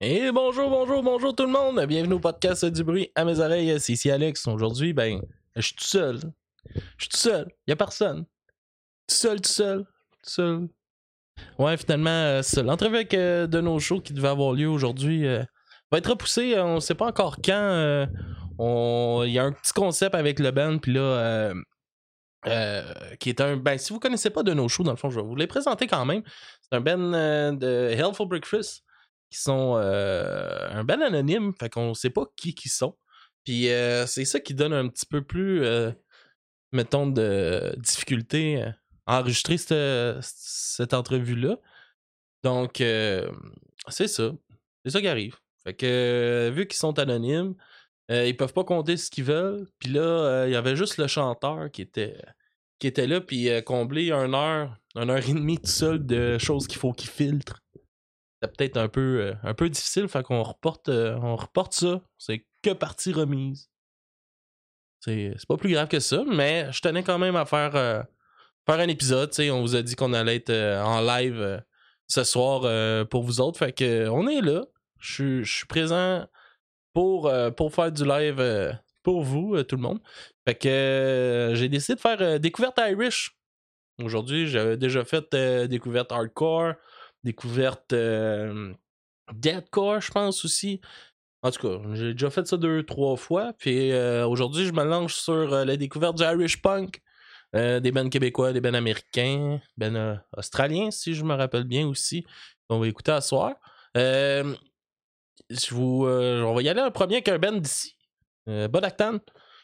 Et bonjour tout le monde. Bienvenue au podcast du bruit à mes oreilles. C'est ici Alex. Aujourd'hui, je suis tout seul. Y a personne. Tout seul. Ouais, finalement, c'est l'entrevue avec de nos shows qui devait avoir lieu aujourd'hui va être repoussée. On sait pas encore quand. Il y a un petit concept avec le band, puis là, qui est un. Si vous connaissez pas de nos shows, dans le fond, je vais vous les présenter quand même. C'est un band de Hellful Breakfast. Qui sont un band anonyme, fait qu'on sait pas qui sont. Puis c'est ça qui donne un petit peu plus, mettons, de difficulté à enregistrer cette entrevue-là. Donc, c'est ça. C'est ça qui arrive. Fait que, vu qu'ils sont anonymes, ils peuvent pas compter ce qu'ils veulent. Puis là, il y avait juste le chanteur qui était là, puis combler 1 heure et demie tout seul de choses qu'il faut qu'il filtre. C'est peut-être un peu difficile, fait qu'on reporte ça. C'est que partie remise. C'est pas plus grave que ça, mais je tenais quand même à faire un épisode. T'sais, on vous a dit qu'on allait être en live ce soir pour vous autres, fait que on est là. Je suis présent pour faire du live pour vous, tout le monde. Fait que j'ai décidé de faire découverte Irish. Aujourd'hui, j'avais déjà fait découverte hardcore. Découverte deathcore, je pense aussi. En tout cas, j'ai déjà fait ça 2-3 fois. Puis aujourd'hui, je me lance sur la découverte du Irish Punk. Des bands québécois, des bands américains, bands australiens, si je me rappelle bien aussi. On va écouter à soir. On va y aller en premier avec un band d'ici. Bodactan.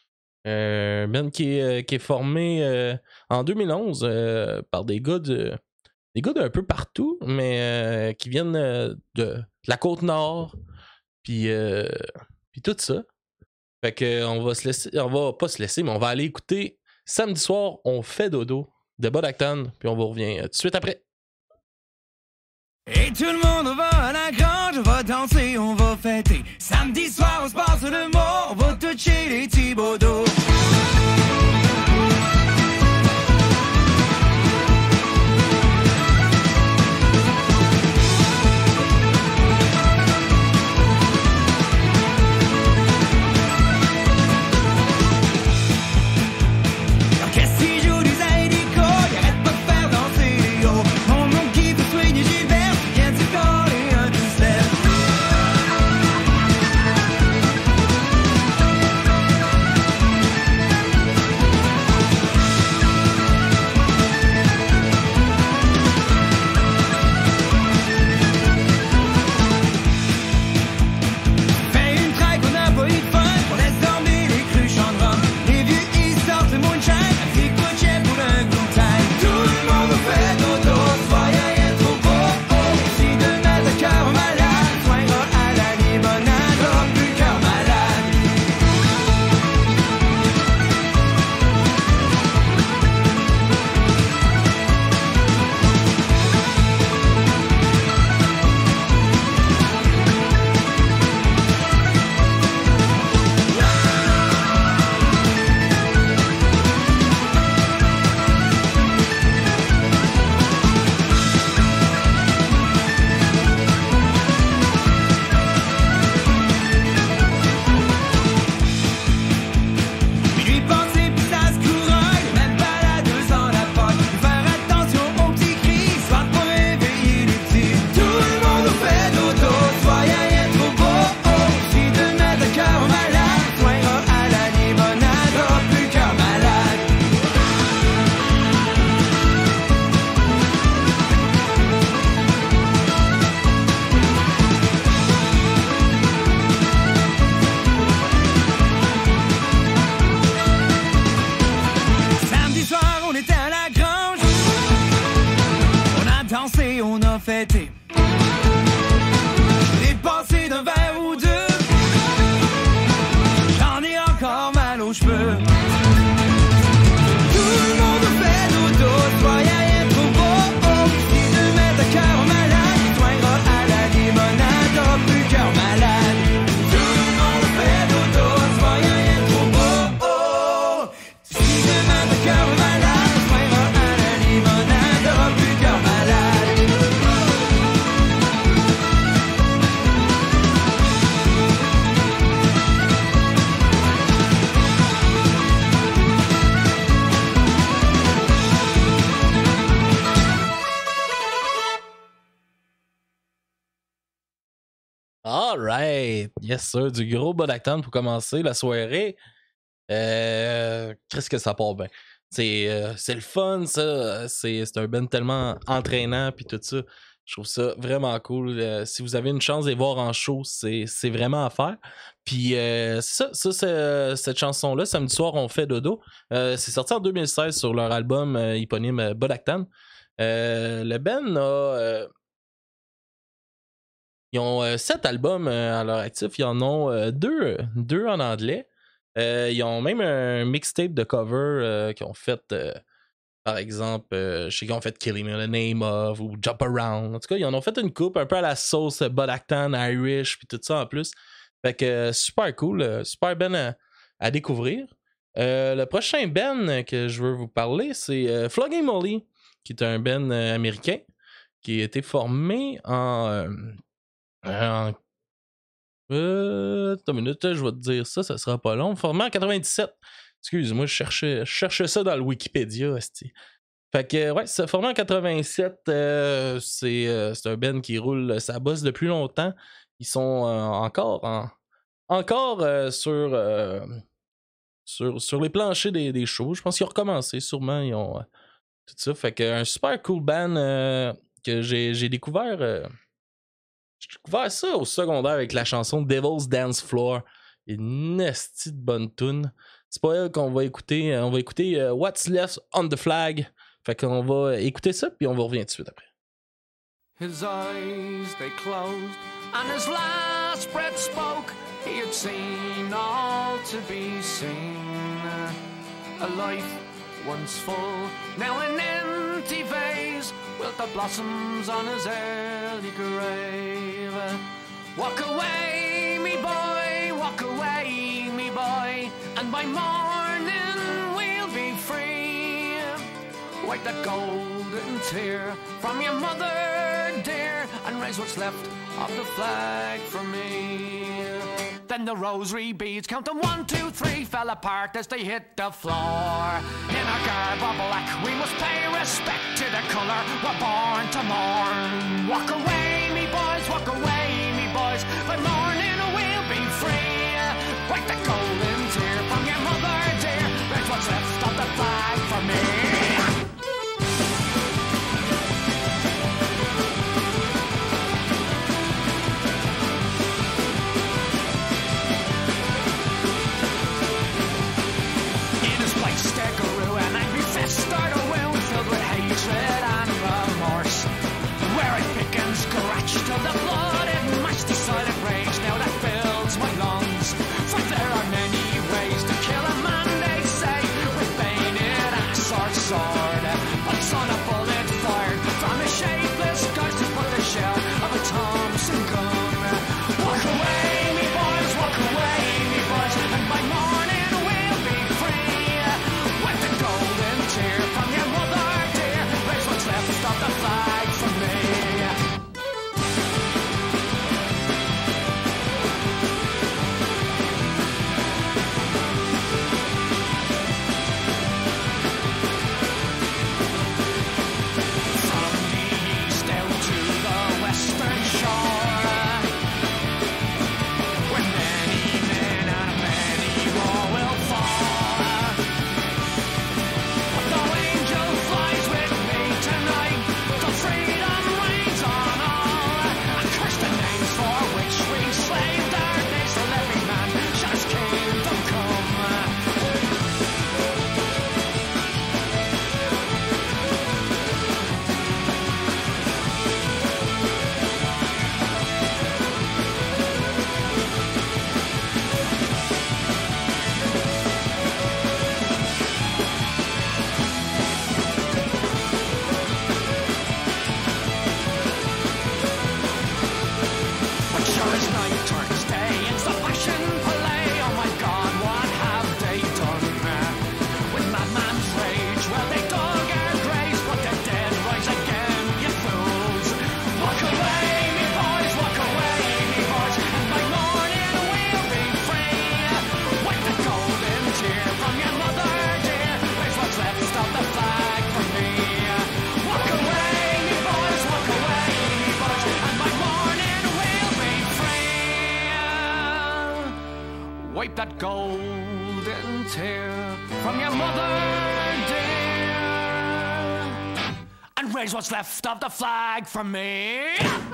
Un band qui est formé en 2011 par des gars d'un peu partout, mais qui viennent de la Côte-Nord, puis tout ça. Fait que on va pas se laisser, mais on va aller écouter Samedi soir, on fait dodo de Bodactan, puis on vous revient tout de suite après. Et tout le monde va à la grange, on va danser, on va fêter. Samedi soir, on se passe le mot, on va toucher les Thibodeaux. Cœur malade, Alright! Yes, sir. Du gros Bodactan pour commencer la soirée. Qu'est-ce que ça part bien? C'est le fun, ça. C'est un band tellement entraînant, puis tout ça. Je trouve ça vraiment cool. Si vous avez une chance de les voir en show, c'est vraiment à faire. Puis cette chanson-là, Samedi soir, on fait dodo. C'est sorti en 2016 sur leur album éponyme Bodactan. Le band a... ils ont 7 albums à leur actif. Ils en ont 2 en anglais. Ils ont même un mixtape de cover qu'ils ont fait, par exemple, je sais qu'ils ont fait Killing Me in the Name of ou Jump Around. En tout cas, ils en ont fait une coupe un peu à la sauce Bodactan, Irish, puis tout ça en plus. Fait que super cool, super ben à découvrir. Le prochain band que je veux vous parler, c'est Flogging Molly, qui est un band américain qui a été formé attends une minute, je vais te dire ça sera pas long. Formé en 97. Excuse-moi, je cherchais ça dans le Wikipédia. Asti. Fait que, ouais, c'est formé en 87. C'est un band qui roule sa bosse depuis longtemps. Ils sont encore sur les planchers des shows. Je pense qu'ils ont recommencé, sûrement. Ils ont tout ça. Fait que un super cool band que j'ai découvert. J'ai découvert ça au secondaire avec la chanson Devil's Dance Floor. Une esti de bonne tune. C'est pas elle qu'on va écouter. On va écouter What's Left on the Flag. Fait qu'on va écouter ça, puis on va revenir tout de suite après. His eyes, they closed, and his last breath spoke. He had seen all to be seen. A life once full, now an empty vase, with the blossoms on his early grave. Walk away, me boy, walk away, me boy, and by morning we'll be free. Wipe that golden tear from your mother, dear, and raise what's left of the flag for me. Then the rosary beads, counting 1, 2, 3, fell apart as they hit the floor. In our garb of black, we must pay respect to the colour we're born to mourn. Walk away, me boys, walk away, me boys. By morning we'll be free. Wipe the golden tear from your mother, dear. Raise what's left of the flag for me. Start a wound filled with hatred and remorse, where I pick and scratch till the blood it matched the silent rage now that fills my lungs. For there are many ways to kill a man, they say, with bayonet, axe or sword. golden tear from your mother dear, and raise what's left of the flag for me.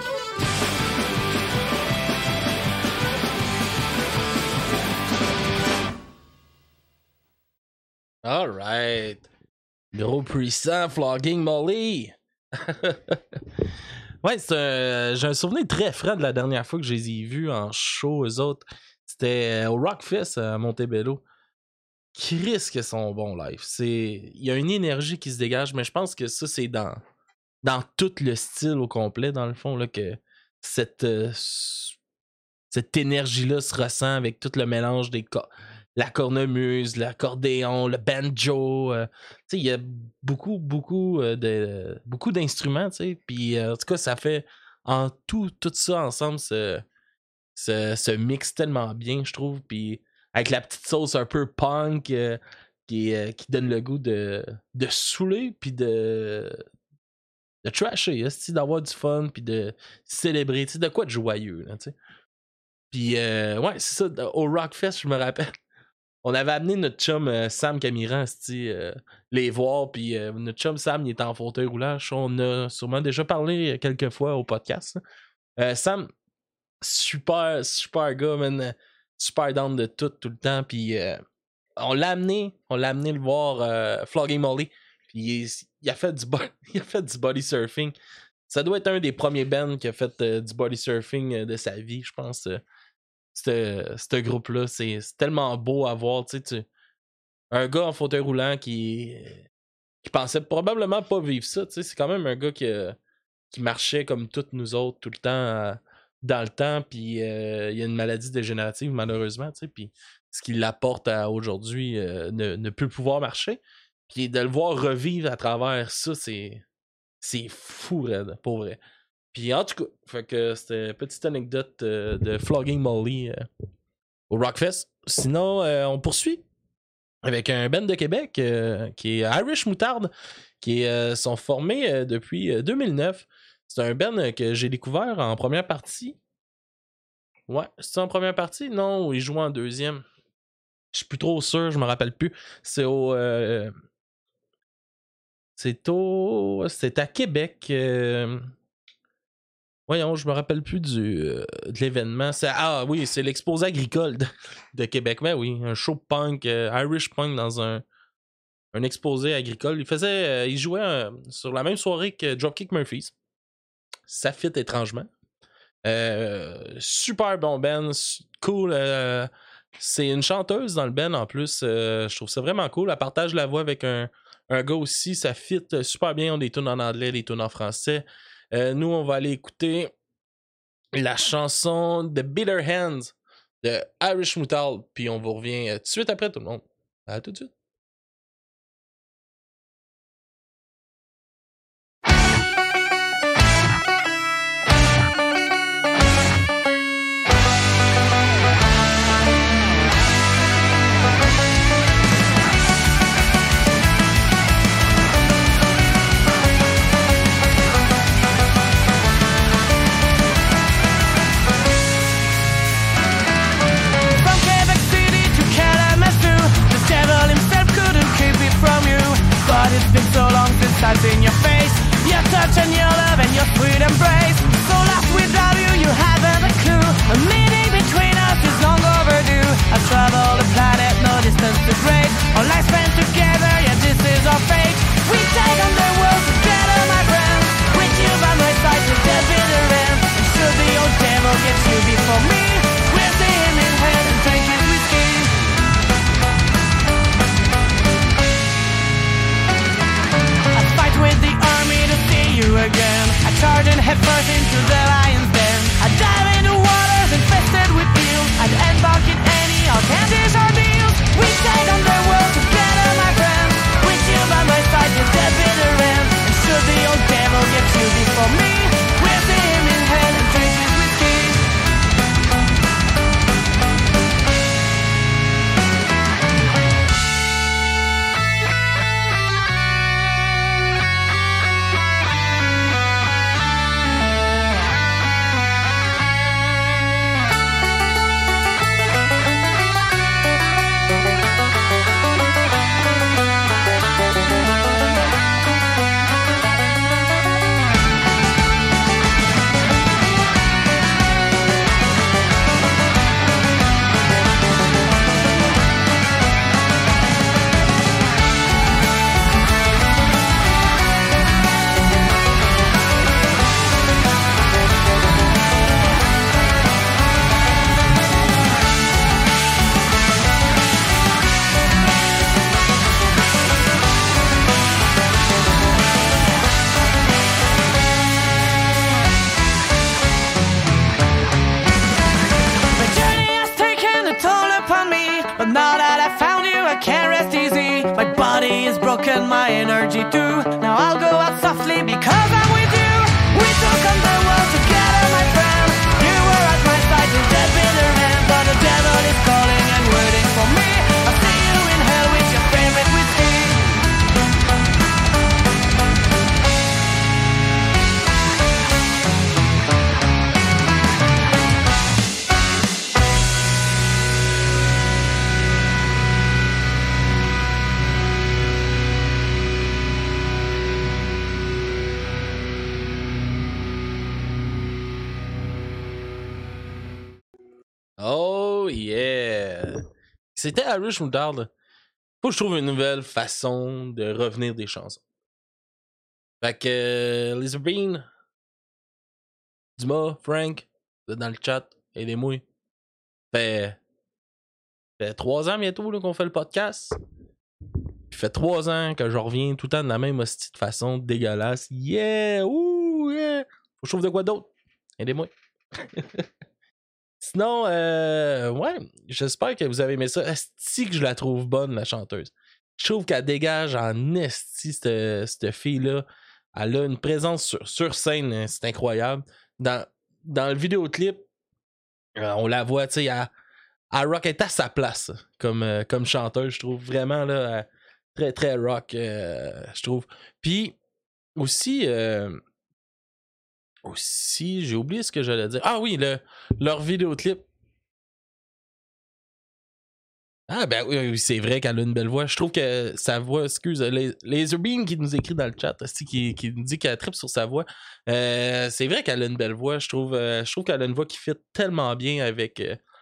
Alright. Gros puissant Flogging Molly. Ouais, j'ai un souvenir très frais de la dernière fois que je les ai vus en show, eux autres. C'était au Rockfest à Montebello. Chris que sont bons live. Il y a une énergie qui se dégage, mais je pense que ça, c'est dans tout le style au complet, dans le fond, là, que cette énergie-là se ressent avec tout le mélange la cornemuse, l'accordéon, le banjo. Il y a beaucoup d'instruments, tu sais. Puis en tout cas, ça fait en tout ça ensemble, ce mix tellement bien, je trouve. Puis avec la petite sauce un peu punk qui donne le goût de saouler, puis de trasher, d'avoir du fun, puis de célébrer, de quoi de joyeux, là, tu sais. Puis ouais, c'est ça, au Rockfest, je me rappelle. On avait amené notre chum Sam Camiran les voir, puis notre chum Sam, il était en fauteuil roulant. On a sûrement déjà parlé quelques fois au podcast. Sam, super gars, man, super down de tout le temps, puis on l'a amené le voir Flogging Molly, puis il a fait du body surfing. Ça doit être un des premiers bands qui a fait du body surfing de sa vie, je pense. Ce groupe-là, c'est tellement beau à voir, tu sais, un gars en fauteuil roulant qui pensait probablement pas vivre ça, tu sais, c'est quand même un gars qui marchait comme toutes nous autres tout le temps dans le temps, puis il y a une maladie dégénérative malheureusement, tu sais, puis ce qui l'apporte à aujourd'hui ne peut pouvoir marcher, puis de le voir revivre à travers ça, c'est fou, raide, pour vrai. Puis en tout cas, fait que c'était une petite anecdote de Flogging Molly au Rockfest. Sinon, on poursuit avec un band de Québec qui est Irish Moutarde, qui sont formés depuis 2009. C'est un band que j'ai découvert en première partie. Ouais, c'est en première partie? Non, ils jouent en deuxième. Je suis plus trop sûr, je me rappelle plus. C'est c'est à Québec. Voyons, je me rappelle plus de l'événement. Ah oui, c'est l'exposé agricole de Québec. Ben oui, un show punk, Irish punk dans un exposé agricole. Il jouait sur la même soirée que Dropkick Murphys. Ça fit étrangement. Super bon band, cool. C'est une chanteuse dans le band en plus. Je trouve ça vraiment cool. Elle partage la voix avec un gars aussi. Ça fit super bien. On a des tunes en anglais, des tunes en français. Nous, on va aller écouter la chanson de Bitter Hands de Irish Moutarde. Puis on vous revient tout de suite après, tout le monde. À tout de suite. It's been so long since I've seen your face, your touch and your love and your sweet embrace. So lost without you, you haven't a clue. A meeting between us is long overdue. I've traveled the planet, no distance too great. Our life spent together, yeah, this is our fate. We take on the world together, my friend. With you by my side till death be the end. And should the old devil get you before me, we'll see him in hand and drink his whiskey. With the army to see you again, I charge and head first into the lion's den. I dive into waters infested with eels. I'd embark in any outlandish ordeals. We take on the world together, my friend. With you by my side, till death be the end. And should the old devil get you before me, we'll see him in hell and drink his whiskey. I can't rest easy. My body is broken, my energy too. Now I'll go out softly because I'm with you. We took on the world together, my friend. You were at my side till death bitter end. But the devil is calling and waiting for me. I'll see you in hell with your favorite whiskey. Oh yeah! C'était Irish Moutard. Faut que je trouve une nouvelle façon de revenir des chansons. Fait que Laser Bean, Dumas, Frank, vous êtes dans le chat, aidez-moi. Fait 3 ans bientôt là, qu'on fait le podcast. Puis fait 3 ans que je reviens tout le temps de la même hostie de façon dégueulasse. Yeah! Ouh! Yeah! Faut que je trouve de quoi d'autre. Aidez-moi. Sinon, ouais, j'espère que vous avez aimé ça. Esti que je la trouve bonne, la chanteuse. Je trouve qu'elle dégage en esti, cette fille-là. Elle a une présence sur scène, c'est incroyable. Dans le vidéoclip, on la voit, tu sais, elle rock, elle est à sa place comme chanteuse, je trouve. Vraiment, là, très, très rock, je trouve. Puis, aussi, j'ai oublié ce que j'allais dire. Ah oui, leur vidéoclip. Ah ben oui, c'est vrai qu'elle a une belle voix. Je trouve que sa voix, excuse, Laserbeam qui nous écrit dans le chat, qui nous dit qu'elle trippe sur sa voix. C'est vrai qu'elle a une belle voix. Je trouve qu'elle a une voix qui fit tellement bien avec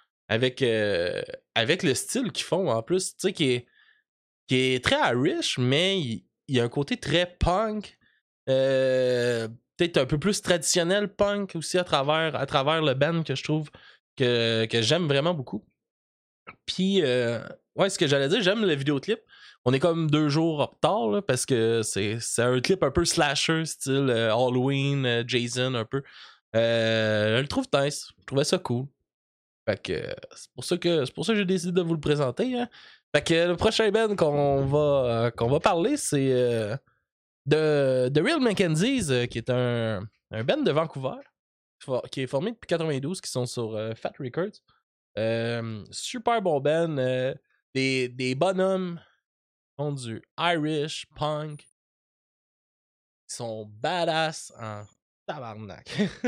le style qu'ils font en plus. Tu sais, qui est très Irish, mais il y a un côté très punk. Peut-être un peu plus traditionnel punk aussi à travers le band que je trouve que j'aime vraiment beaucoup. Puis, ouais, ce que j'allais dire, j'aime le vidéoclip. On est comme 2 jours en retard là, parce que c'est un clip un peu slasher, style Halloween, Jason un peu. Je le trouve nice. Je trouvais ça cool. Fait que c'est pour ça que j'ai décidé de vous le présenter. Hein. Fait que le prochain band qu'on va parler, c'est The Real Mackenzies, qui est un band de Vancouver, qui est formé depuis 92, qui sont sur Fat Records. Super bon band, des bonhommes qui font du Irish punk. Ils sont badass en tabarnak.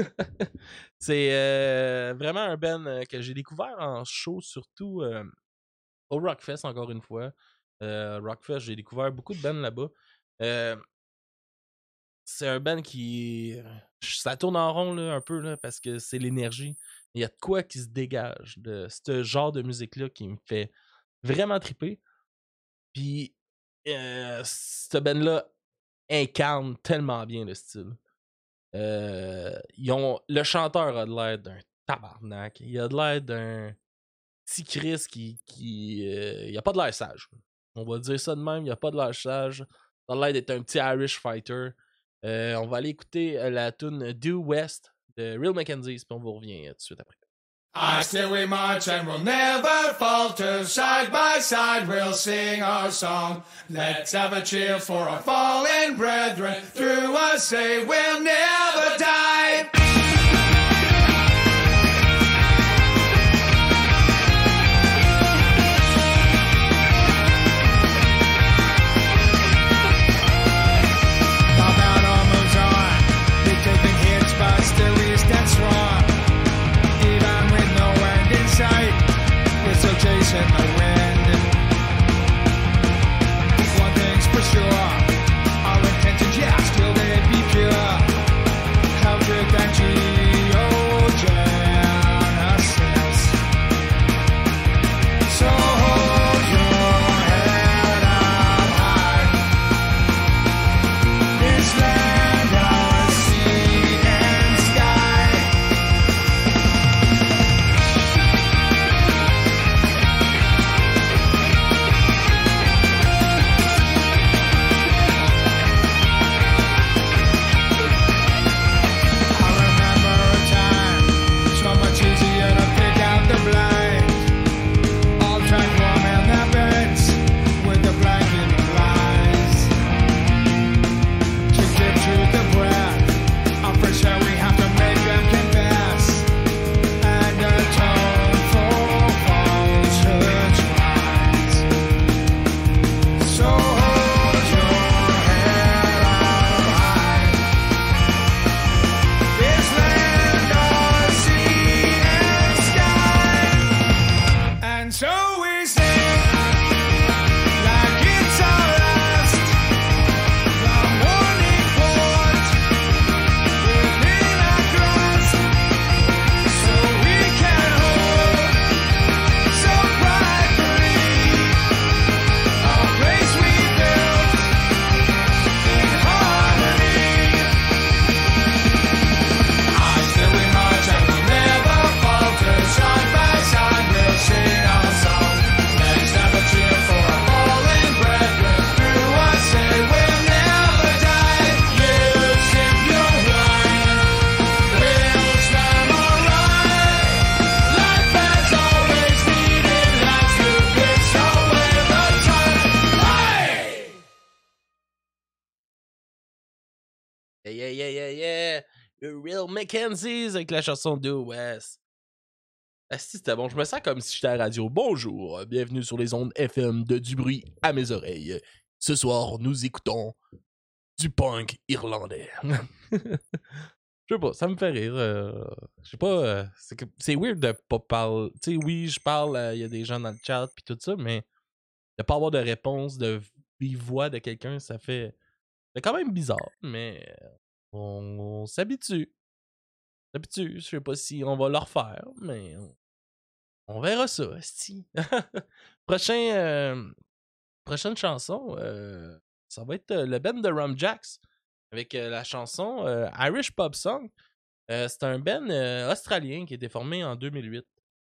C'est vraiment un band que j'ai découvert en show, surtout au Rockfest, encore une fois. Rockfest, j'ai découvert beaucoup de bands là-bas. C'est un band qui... Ça tourne en rond là, un peu là, parce que c'est l'énergie. Il y a de quoi qui se dégage de ce genre de musique-là qui me fait vraiment triper. Puis, ce band-là incarne tellement bien le style. Le chanteur a de l'air d'un tabarnak. Il a de l'air d'un petit Chris qui il a pas de l'air sage. On va dire ça de même, il a pas de l'air sage. Il a l'air d'être un petit Irish fighter. On va aller écouter la tune Due West de Real Mackenzies, puis on vous revient tout de suite après. I still we march and we'll never falter. Side by side we'll sing our song. Let's have a cheer for our fallen brethren. Through us say we'll never die. Still we stand strong, even with no end in sight. We're still chasing the wind. One thing's for sure, our intentions, yeah, still they'd be pure. c'était Real Mackenzies avec la chanson de West. Si c'était bon, je me sens comme si j'étais à la radio. Bonjour, bienvenue sur les ondes FM de Du bruit à mes oreilles. Ce soir, nous écoutons du punk irlandais. Je sais pas, ça me fait rire. Je sais pas, c'est weird de pas parler. Tu sais, oui, je parle, il y a des gens dans le chat pis tout ça, mais de pas avoir de réponse de vive voix de quelqu'un, ça fait... C'est quand même bizarre, mais on s'habitue. Je sais pas si on va le refaire, mais on verra ça, esti. Prochaine chanson, ça va être le band de Rum Jacks avec la chanson Irish Pub Song. C'est un band australien qui a été formé en 2008.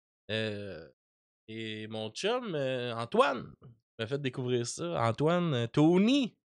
Et mon chum, Antoine, m'a fait découvrir ça. Antoine, Tony.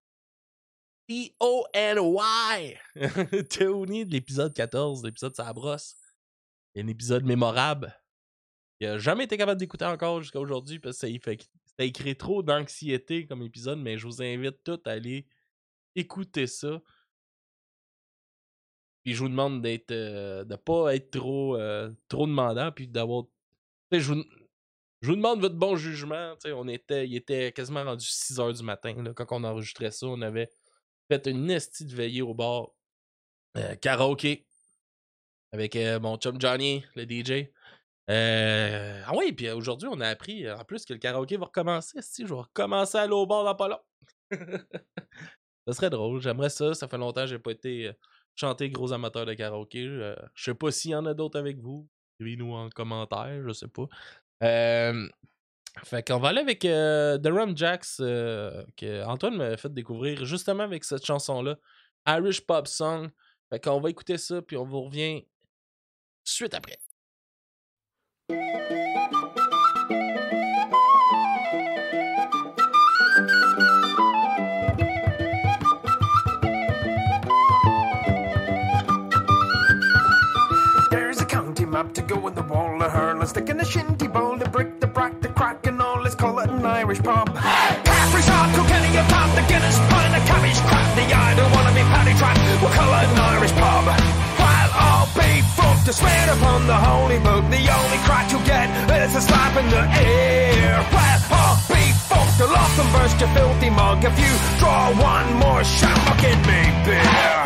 T-O-N-Y. Tony de l'épisode 14, l'épisode Ça brosse. Un épisode mémorable. Il a jamais été capable d'écouter encore jusqu'à aujourd'hui parce que ça écrit trop d'anxiété comme épisode, mais je vous invite tous à aller écouter ça. Puis je vous demande de pas être trop demandant, puis d'avoir... Je vous demande votre bon jugement. Il était quasiment rendu 6h du matin là, quand on enregistrait ça. On avait fait une nestie de veillée au bar. Karaoké. Avec mon chum Johnny, le DJ. Ah oui, puis aujourd'hui, on a appris en plus que le karaoké va recommencer. Je vais recommencer à aller au bar dans pas long. Ça serait drôle, j'aimerais ça. Ça fait longtemps que j'ai pas été chanter gros amateur de karaoké. Je sais pas s'il y en a d'autres avec vous. Écrivez-nous en commentaire, je sais pas. Fait qu'on va aller avec The Rum Jacks que Antoine m'a fait découvrir justement avec cette chanson-là. Irish Pub Song. Fait qu'on va écouter ça, puis on vous revient tout de suite après. Up to go in the wall, a hurl, a stick in a shinty bowl, the brick, the brack, the crack, and all. Let's call it an Irish pub. Caffrey's hard, Kilkenny, a pound, the Guinness, pint, a cabbage, crap, the I don't wanna be paddy trapped. We'll call it an Irish pub. While all be fucked to swear upon the holy book, the only crack you get is a slap in the air. While all be fucked, the lock and burst your filthy mug. If you draw one more shot, fucking me beer.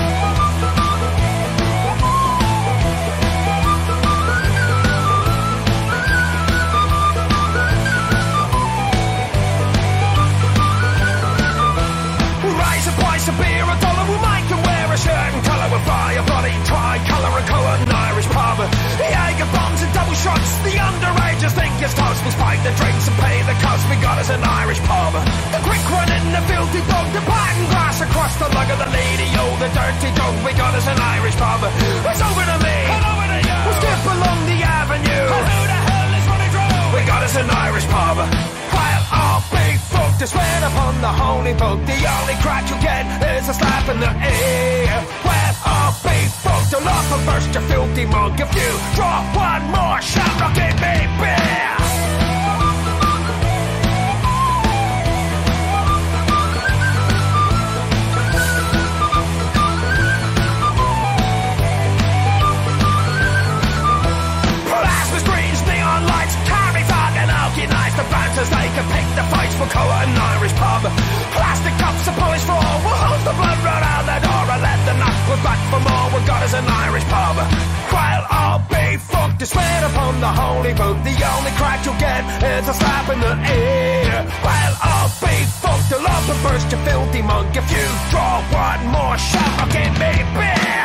A beer, $1, we'll make them wear a shirt and colour. We'll fly a bloody tricolour and colour an Irish pub. The Jager bombs and double shots, the underagers think it's toast. We'll spike the drinks and pay the cost. We got us an Irish pub. The quick one in the filthy bug, the pattern glass across the lug of the lady, oh the dirty dog. We got us an Irish pub. It's over to me, and over to you. We'll skip along the avenue. And who the hell is running through? We got us an Irish pub. While all be fucked, to swear upon the holy book, the only crack you get is a slap in the ear. Well, all be fucked, I'll off and burst your filthy mug. If you draw one more shot, I'll give me beer. Plasma screens, neon lights, carry fog and alky nights. The bouncers, they can pick the fights. We'll call it an Irish pub. Plastic cups are polished for all. We'll hose the blood right out the door and let the knock. We're back for more. We got us an Irish pub. While all be fucked, to swear upon the holy book, the only crack you'll get is a slap in the ear. While all be fucked, they'll off and burst your filthy mug. If you draw one more shot, I'll give me beer.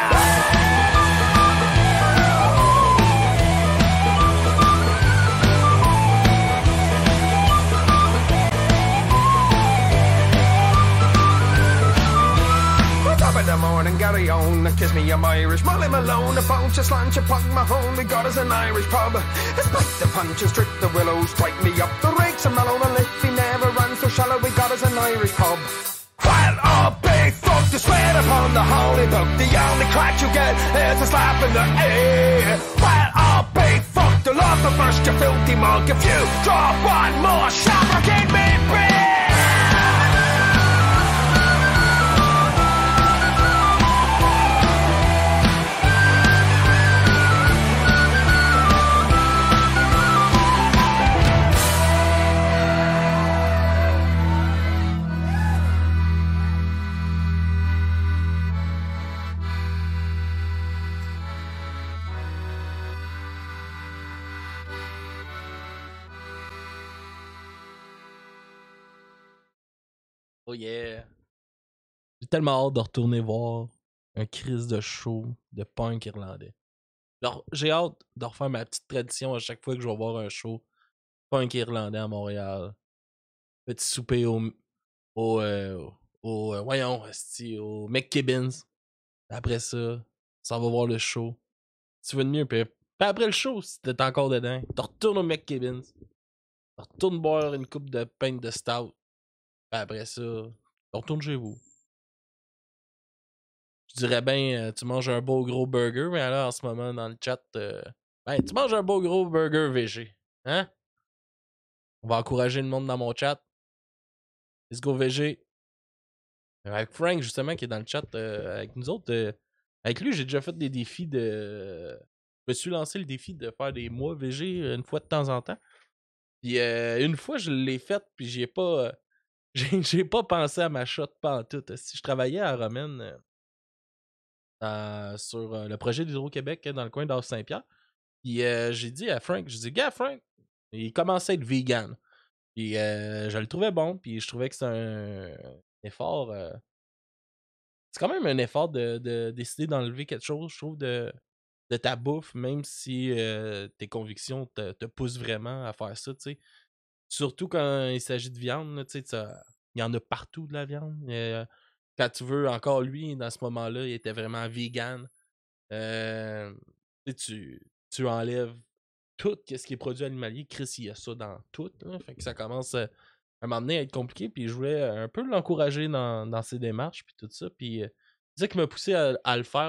In the morning, Gary on, kiss me, I'm Irish. Molly Malone, a bunch of slant, you plug my home. We got us an Irish pub. Spike the punches, strip the willows, strike me up the rakes. And mellow, the liffy never ran so shallow. We got us an Irish pub. While all be fucked, to swear upon the holy book, the only crack you get is a slap in the ear. While all be fucked, the love will burst your filthy mug. If you draw one more shot, or give me beer. Oh yeah! J'ai tellement hâte de retourner voir un crise de show de punk irlandais. Alors, j'ai hâte de refaire ma petite tradition à chaque fois que je vais voir un show punk irlandais à Montréal. Petit souper voyons, esti, au McKibbins. Après ça, ça va voir le show. Tu veux de mieux, puis après le show, si t'es encore dedans, tu retournes au McKibbins. Tu retournes boire une coupe de pinte de stout. Puis après ça, tu retournes chez vous. Je dirais bien, tu manges un beau gros burger, mais là, en ce moment, dans le chat, tu manges un beau gros burger VG. Hein? On va encourager le monde dans mon chat. Let's go VG. Avec Frank, justement, qui est dans le chat avec nous autres. Avec lui, j'ai déjà fait des défis de. Je me suis lancé le défi de faire des mois VG une fois de temps en temps. Puis une fois, je l'ai fait, puis j'ai pas. J'ai pas pensé à ma shot pantoute. Si je travaillais à Romaine sur le projet d'Hydro-Québec dans le coin d'Or-Saint-Pierre. Puis j'ai dit à Frank, j'ai dit, gars, Frank, il commençait à être vegan. Puis je le trouvais bon, puis je trouvais que c'est un effort. C'est quand même un effort de décider d'enlever quelque chose, je trouve, de ta bouffe, même si tes convictions te poussent vraiment à faire ça, tu sais. Surtout quand il s'agit de viande, tu sais, il y en a partout de la viande. Quand tu veux, encore lui, dans ce moment-là, il était vraiment vegan. Tu enlèves tout ce qui est produit animalier. Chris, il y a ça dans tout. Là, fait que ça commence à un moment donné à être compliqué. Puis je voulais un peu l'encourager dans ses démarches. Puis tout ça. Puis c'est ça qui m'a poussé à le faire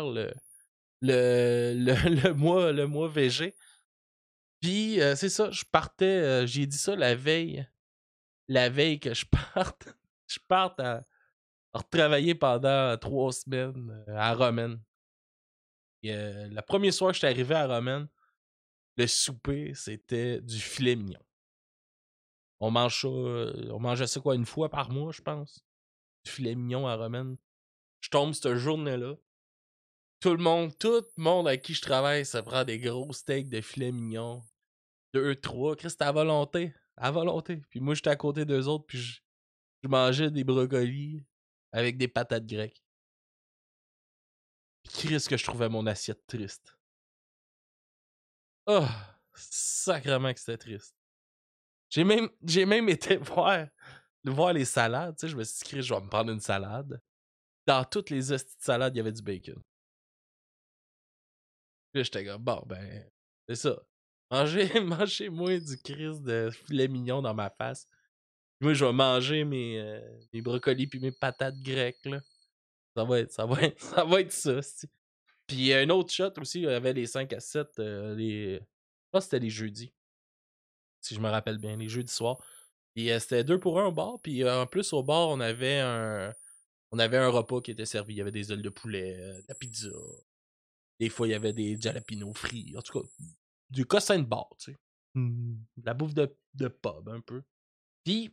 le mois VG. Puis c'est ça, je partais. J'ai dit ça la veille que je parte. Je parte à retravailler pendant 3 semaines à Romaine. Et, le premier soir que j'étais arrivé à Romaine, le souper, c'était du filet mignon. On mangeait ça quoi, une fois par mois, je pense. Du filet mignon à Romaine. Je tombe cette journée-là. Tout le monde avec qui je travaille, ça prend des gros steaks de filet mignon. 2, 3. Chris, c'était à volonté. À volonté. Puis moi, j'étais à côté d'eux autres, puis je mangeais des brocolis avec des patates grecques. Puis Chris, que je trouvais mon assiette triste. Oh, sacrément que c'était triste. J'ai même été voir les salades. Tu sais, je me suis dit, je vais me prendre une salade. Dans toutes les hosties de salades, il y avait du bacon. Puis là, j'étais comme, bon, ben, c'est ça. Mangez-moi du Christ de filet mignon dans ma face. Moi, je vais manger mes brocolis puis mes patates grecques, là. Ça va être ça, c'ti. Puis un autre shot aussi, il y avait les 5 à 7, je pense que c'était les jeudis. Si je me rappelle bien, les jeudis soirs. Puis c'était 2 pour 1 au bar. Puis en plus, au bar, on avait un repas qui était servi. Il y avait des ailes de poulet, de la pizza. Des fois, il y avait des jalapenos frits. En tout cas, du cossin de bar, tu sais. De la bouffe de pub, un peu. Puis,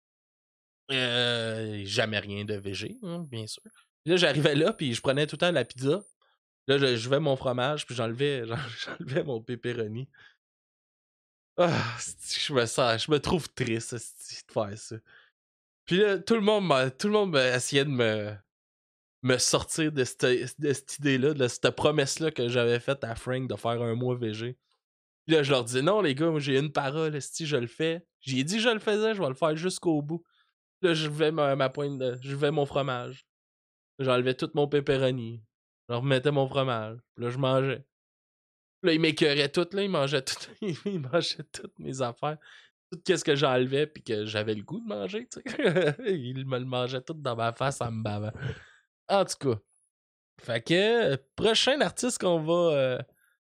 jamais rien de végé, hein, bien sûr. Puis là, j'arrivais là, puis je prenais tout le temps la pizza. Là, je vais mon fromage, puis j'enlevais mon pepperoni. Ah, je me trouve triste de faire ça. Puis là, tout le monde essayait de me sortir de cette idée-là, de cette promesse-là que j'avais faite à Frank de faire un mois VG. Puis là, je leur disais, non, les gars, moi, j'ai une parole, si je le fais. J'ai dit que je le faisais, je vais le faire jusqu'au bout. Là, je vais je vais mon fromage. J'enlevais tout mon pepperoni. Je remettais mon fromage. Puis là, je mangeais. Puis là, il m'écœurait tout, là, il mangeait toutes mes affaires. Tout ce que j'enlevais puis que j'avais le goût de manger, tu sais. Il me le mangeait tout dans ma face en me bavant. En tout cas. Fait que prochain artiste qu'on va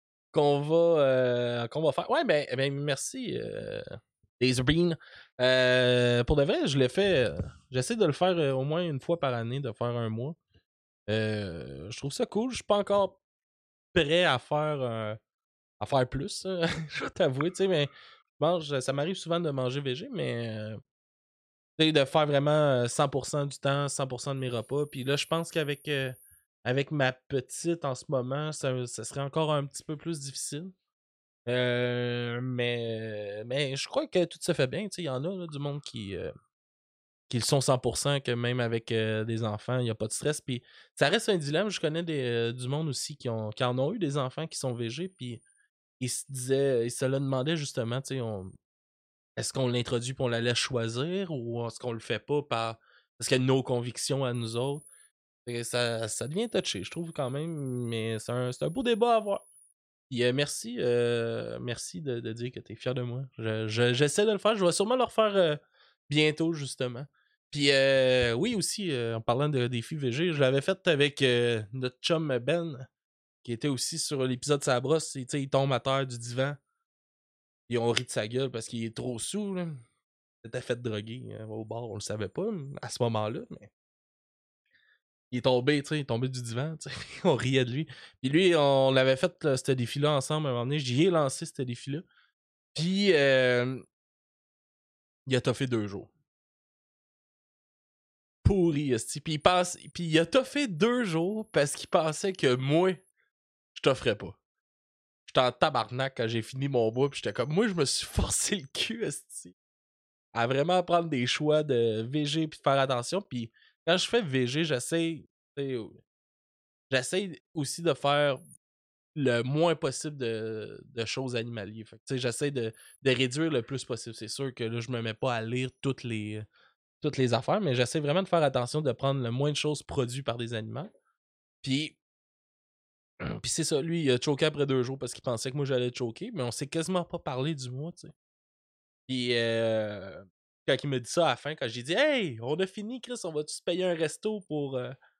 faire. Ouais, ben merci Laserbean. Pour de vrai, je l'ai fait. J'essaie de le faire au moins une fois par année, de faire un mois. Je trouve ça cool. Je suis pas encore prêt à faire plus. Je vais t'avouer, tu sais, mais ça m'arrive souvent de manger végé, mais de faire vraiment 100% du temps, 100% de mes repas. Puis là, je pense qu'avec avec ma petite en ce moment, ça serait encore un petit peu plus difficile. Mais je crois que tout se fait bien. Il y en a là, du monde qui qu'ils sont 100%, que même avec des enfants, il n'y a pas de stress. Puis ça reste un dilemme. Je connais du monde aussi qui en ont eu des enfants qui sont végés, puis ils se le demandaient justement, tu sais, est-ce qu'on l'introduit et on la laisse choisir ou est-ce qu'on le fait pas parce qu'il y a nos convictions à nous autres. Ça devient touché, je trouve quand même, mais c'est un beau débat à avoir. Puis merci de dire que tu es fier de moi. J'essaie de le faire, je vais sûrement le refaire bientôt, justement. Puis oui, aussi, en parlant de défis VG, je l'avais fait avec notre chum Ben, qui était aussi sur l'épisode de sa brosse. Il tombe à terre du divan. Puis on rit de sa gueule parce qu'il est trop saoul. Là. Il était fait droguer au bar, on le savait pas à ce moment-là, mais il est tombé, tu sais, il est tombé du divan, tu sais. On riait de lui. Puis lui, on avait fait ce défi-là ensemble à un moment donné. J'y ai lancé ce défi-là. Puis il a toffé 2 jours. Pourri, esti. Puis il a toffé 2 jours parce qu'il pensait que moi, je t'offrais pas. J'étais en tabarnak quand j'ai fini mon bois, puis j'étais comme, moi, je me suis forcé le cul, esti. À vraiment prendre des choix de VG puis de faire attention. Puis quand je fais VG, j'essaie aussi de faire le moins possible de choses animalières. Fait que, j'essaie de réduire le plus possible. C'est sûr que là, je me mets pas à lire toutes les affaires, mais j'essaie vraiment de faire attention de prendre le moins de choses produites par des animaux. Puis c'est ça, lui, il a choqué après 2 jours parce qu'il pensait que moi j'allais choquer, mais on s'est quasiment pas parlé du mois, tu sais. Puis quand il m'a dit ça à la fin, quand j'ai dit « Hey, on a fini, Chris, on va-tu se payer un resto pour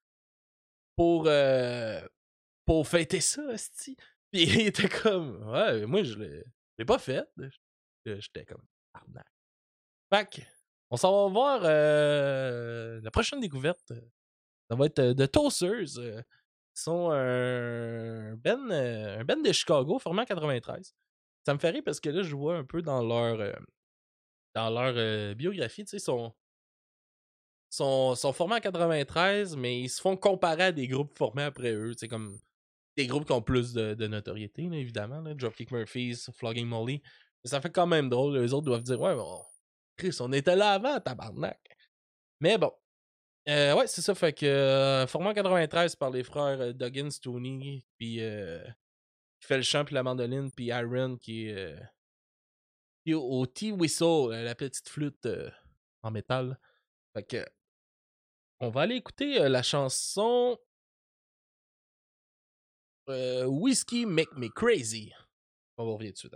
fêter ça, esti? » Puis il était comme « Ouais, moi, je l'ai pas fait. » J'étais comme « Arnaque. » Fait que, on s'en va voir la prochaine découverte. Ça va être de Toasters. Ils sont un band de Chicago, formé en 93. Ça me fait rire parce que là, je vois un peu dans leur biographie, tu sais, sont formés en 93, mais ils se font comparer à des groupes formés après eux, tu sais, comme des groupes qui ont plus de notoriété, là, évidemment, là, Dropkick Murphys, Flogging Molly. Mais ça fait quand même drôle, les autres doivent dire « Ouais, bon, Chris, on était là avant, tabarnak! » Mais bon, ouais, c'est ça, fait que formé en 93 par les frères Duggins, Tony, puis qui fait le chant puis la mandoline, puis Aaron qui est au T-Whistle, la petite flûte en métal. Fait que on va aller écouter la chanson Whiskey Make Me Crazy. On va revenir dessus.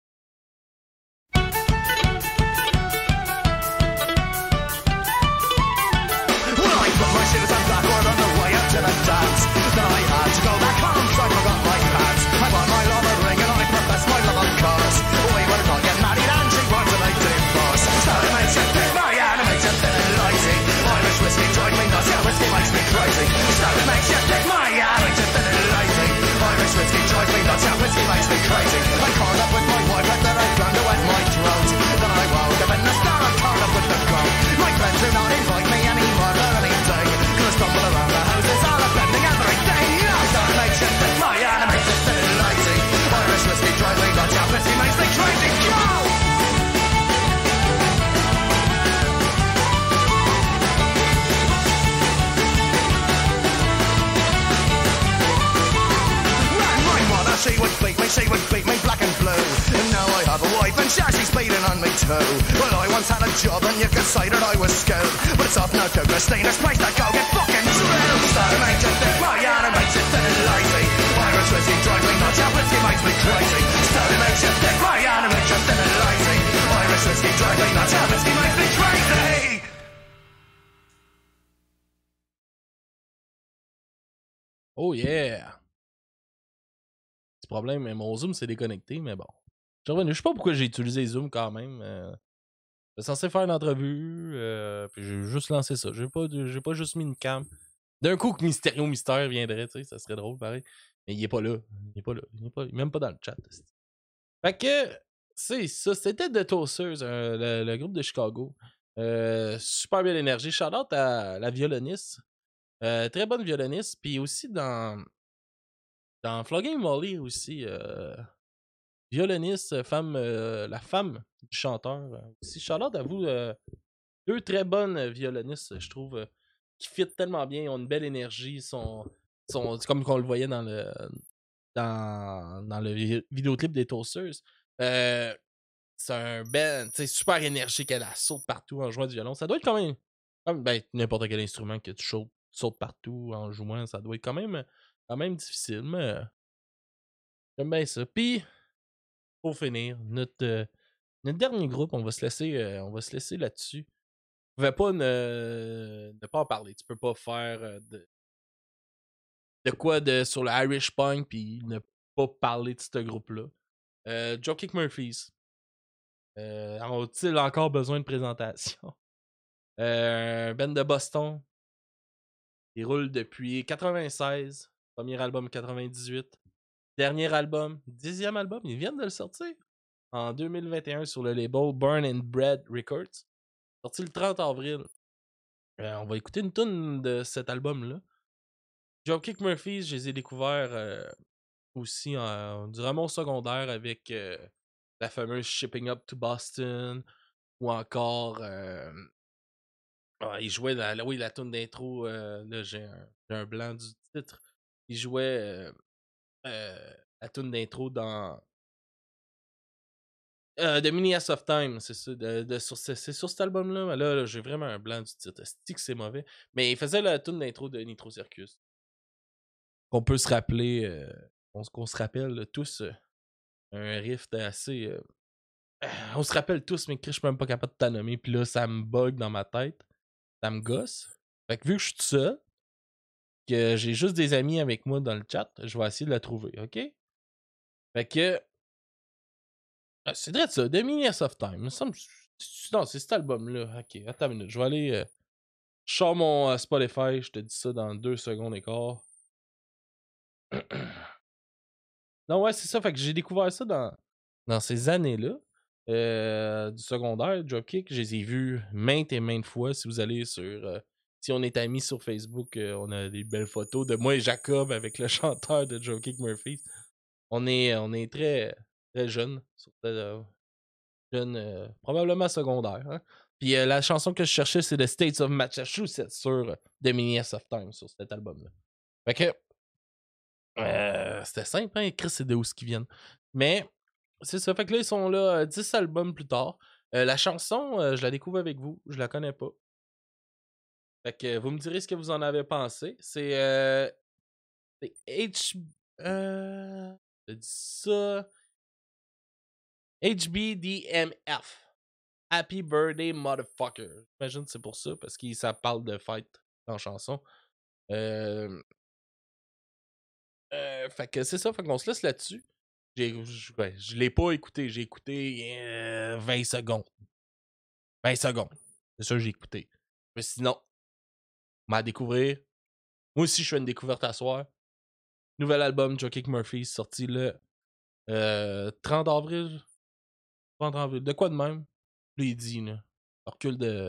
Put my shoes on backward on the way up to the dance. Then I had to go back home, so I forgot my pants. I bought my love ring and I professed my love of cars. We were not get married and she wanted a divorce. So it makes you think my makes you feel lazy. Irish whiskey drive me nuts, yeah, whiskey makes me crazy. So it makes you think my makes you feel lazy. Irish whiskey drive me nuts, yeah, whiskey makes me crazy. I caught up with my wife and then I found her at my throat. Then I woke up in the star and caught up with the goat. My friends do not invite me anymore. Stumble around the house, it's all a bending everything. That makes you think my makes you feel lazy. Irish whiskey drive me nuts, yeah, whiskey makes me crazy. Go! She would beat me black and blue. And now I have a wife and she's beating on me too. Well, I once had a job and you could say that I was skilled. But it's off now to Christina's place to go get fucking drilled. So it makes you think, my it makes you feel lazy. Irish whiskey drives me nuts, yeah, whiskey makes me crazy. So it makes you think, my it makes you feel lazy. Irish whiskey drives me nuts, yeah, whiskey makes me crazy. Oh yeah! Problème, mais mon Zoom s'est déconnecté, mais bon. Je suis revenu. Je sais pas pourquoi j'ai utilisé Zoom quand même. J'étais censé faire une entrevue, puis j'ai juste lancé ça. J'ai pas juste mis une cam. D'un coup que Mysterio Mystère viendrait, tu sais, ça serait drôle, pareil. Mais il est pas là. Il est même pas dans le chat. Fait que, c'est ça. C'était The Toasters, le groupe de Chicago. Super belle énergie. Shout out à la violoniste. Très bonne violoniste. Puis aussi dans Flogging Molly aussi, violoniste, la femme du chanteur. Aussi, shout-out à vous, Deux très bonnes violonistes, je trouve, qui fit tellement bien, ils ont une belle énergie, c'est comme qu'on le voyait dans le vidéoclip des Toasters. C'est un band, tu sais, super énergique, elle saute partout en jouant du violon. Ça doit être quand même, ben, n'importe quel instrument que tu sautes partout en jouant, ça doit être quand même difficile, mais j'aime bien ça. Puis, pour finir, notre dernier groupe, on va se laisser là-dessus. On ne pouvait pas ne pas en parler. Tu peux pas faire de quoi sur le Irish Punk puis ne pas parler de ce groupe-là. Dropkick Murphys. Ont-ils encore besoin de présentation? Un band de Boston. Ils roulent depuis 96. Premier album 98. Dernier album, 10e album, ils viennent de le sortir en 2021 sur le label Burn and Bread Records. Sorti le 30 avril. On va écouter une tune de cet album-là. Dropkick Murphys, je les ai découverts aussi durant mon secondaire avec la fameuse Shipping Up to Boston ou encore il jouait la tune d'intro, là j'ai un blanc du titre. Il jouait la tune d'intro dans The Minias of Time, c'est ça. C'est sur cet album-là. Mais là, j'ai vraiment un blanc du titre. C'est mauvais. Mais il faisait la tune d'intro de Nitro Circus. Qu'on peut se rappeler, qu'on se rappelle tous un riff assez. On se rappelle tous, mais je suis même pas capable de t'en nommer. Puis là, ça me bug dans ma tête. Ça me gosse. Fait que vu que je suis tout seul, que j'ai juste des amis avec moi dans le chat, je vais essayer de la trouver, ok? Fait que. C'est vrai ça, The Minias of Time. Non, c'est cet album-là. Ok, attends une minute. Je vais aller. Je sors mon Spotify, je te dis ça dans 2 secondes et quart. Non, ouais, c'est ça. Fait que j'ai découvert ça dans ces années-là. Du secondaire, Dropkick. Je les ai vus maintes et maintes fois. Si vous allez sur. Si on est amis sur Facebook, on a des belles photos de moi et Jacob avec le chanteur de Dropkick Murphys. On est très. Très jeune, probablement secondaire. Hein? Puis la chanson que je cherchais, c'est The States of Massachusetts sur The Minias of Time, sur cet album-là. Fait que c'était simple, hein? Chris, c'est de où ce qu'ils viennent. Mais c'est ça, fait que là, ils sont là 10 albums plus tard. La chanson, je la découvre avec vous, je la connais pas. Fait que vous me direz ce que vous en avez pensé. C'est je dis ça. HBDMF. Happy Birthday Motherfucker. J'imagine que c'est pour ça, parce que ça parle de fête dans la chanson. Fait que c'est ça, fait qu'on se laisse là-dessus. Je l'ai pas écouté, j'ai écouté 20 secondes. 20 secondes. C'est ça que j'ai écouté. Mais sinon, m'a découvrir. Moi aussi, je fais une découverte à soir. Nouvel album, Dropkick Murphys, sorti le 30 avril. De quoi de même? Là, il dit, là. Recul de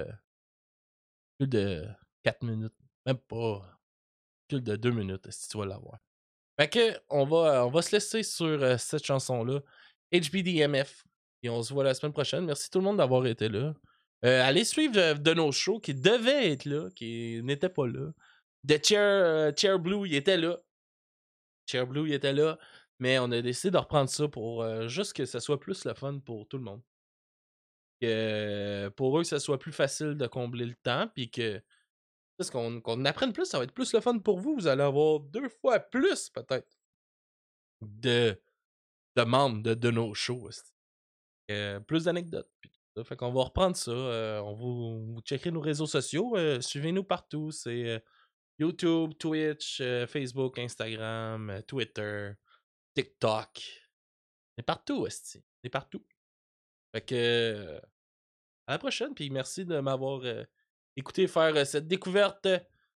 4 minutes. Même pas. Recul de 2 minutes, si tu vas l'avoir. Fait que, on va se laisser sur cette chanson-là. HBDMF. Et on se voit la semaine prochaine. Merci tout le monde d'avoir été là. Allez suivre de nos shows qui devaient être là, qui n'étaient pas là. The Chair Blue, il était là. Chair Blue, il était là. Mais on a décidé de reprendre ça pour juste que ça soit plus le fun pour tout le monde. Que pour eux, que ça soit plus facile de combler le temps. Puis que qu'on apprenne plus, ça va être plus le fun pour vous. Vous allez avoir 2 fois plus, peut-être, de membres de nos shows. Plus d'anecdotes. Puis tout ça. Fait qu'on va reprendre ça. Vous checkerez nos réseaux sociaux. Suivez-nous partout. C'est YouTube, Twitch, Facebook, Instagram, Twitter, TikTok. On est partout, esti. On est partout. Fait que à la prochaine, puis merci de m'avoir écouté faire cette découverte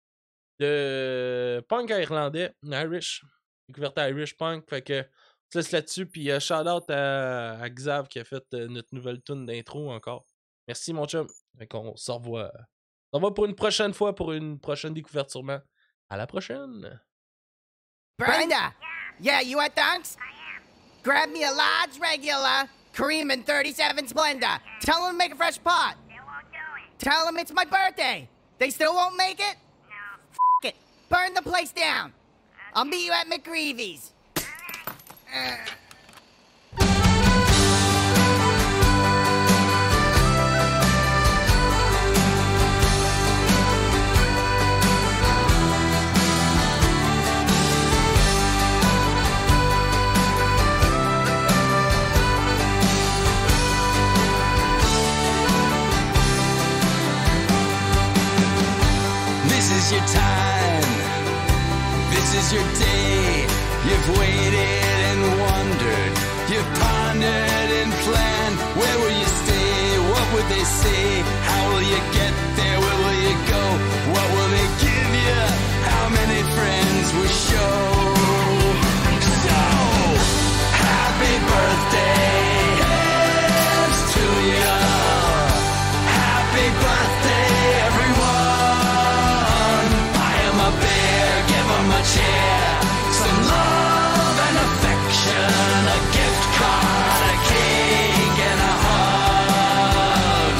de punk irlandais, Irish. Découverte Irish punk. Fait que on se laisse là-dessus, puis shout out à Xav qui a fait notre nouvelle tune d'intro encore. Merci mon chum. Fait qu'on se revoit. On va pour une prochaine fois, pour une prochaine découverte sûrement. À la prochaine. Brenda! Yeah, you at Dunks? Grab me a large regular, cream and 37 Splenda. Tell them to make a fresh pot. Tell them it's my birthday. They still won't make it? No. F it. Burn the place down. I'll meet you at McGreevy's. This is your time, this is your day. You've waited and wondered, you've pondered and planned. Where will you stay? What would they say? How will you get there? Where will you go? What will they give you? How many friends will show? So, happy birthday to you. Happy birthday, everyone. I am a bear, give 'em a chair. Some love and affection, a gift card, a cake, and a hug.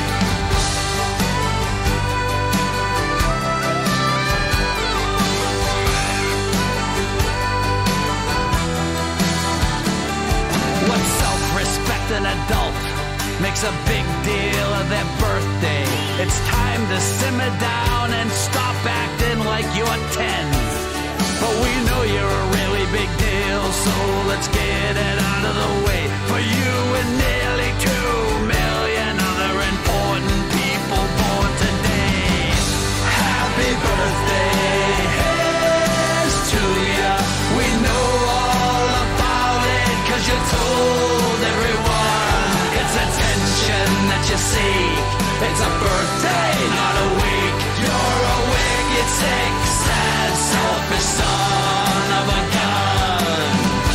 What self-respecting adult makes a big deal of their birthday? It's time to simmer down and stop acting like you're 10. But we know you're a really big deal, so let's get it out of the way. For you and nearly 2 million other important people born today. Happy birthday to you. We know all about it, 'cause you told everyone. It's attention that you seek. It's a birthday, not a week. You're a wicked, sick, sad, selfish son of a gun.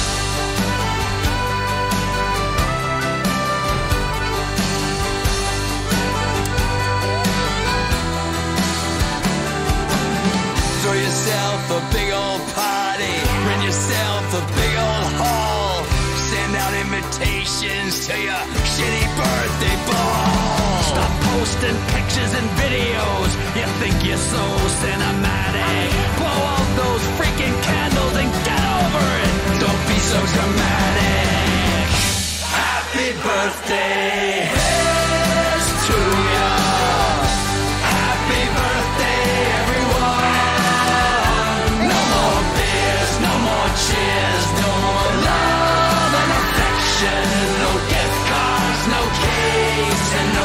Throw yourself a big old party, rent yourself a big old hall, send out invitations to your shitty birthday ball. Stop posting pictures and videos, you think you're so cinematic. Blow out those freaking candles and get over it, don't be so dramatic. Happy birthday to you. Happy birthday, everyone. No more beers, no more cheers, no more love and affection. No gift cards, no cakes, and no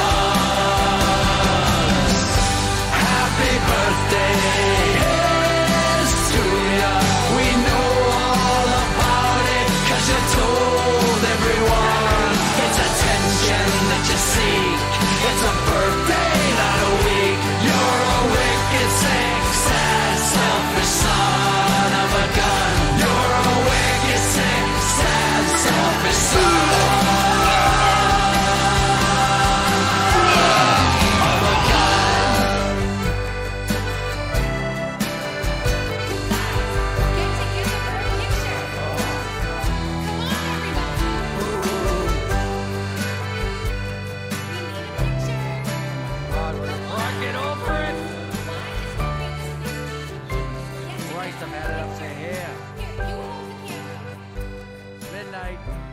hugs. Happy birthday to you. We know all about it, 'cause you told everyone. It's attention that you seek. It's a birthday, not a week. You're a wicked, sick, sad, selfish son of a gun. You're a wicked, sick, sad, selfish son of a gun. Get over it. Christ, I'm headed up to here. Midnight.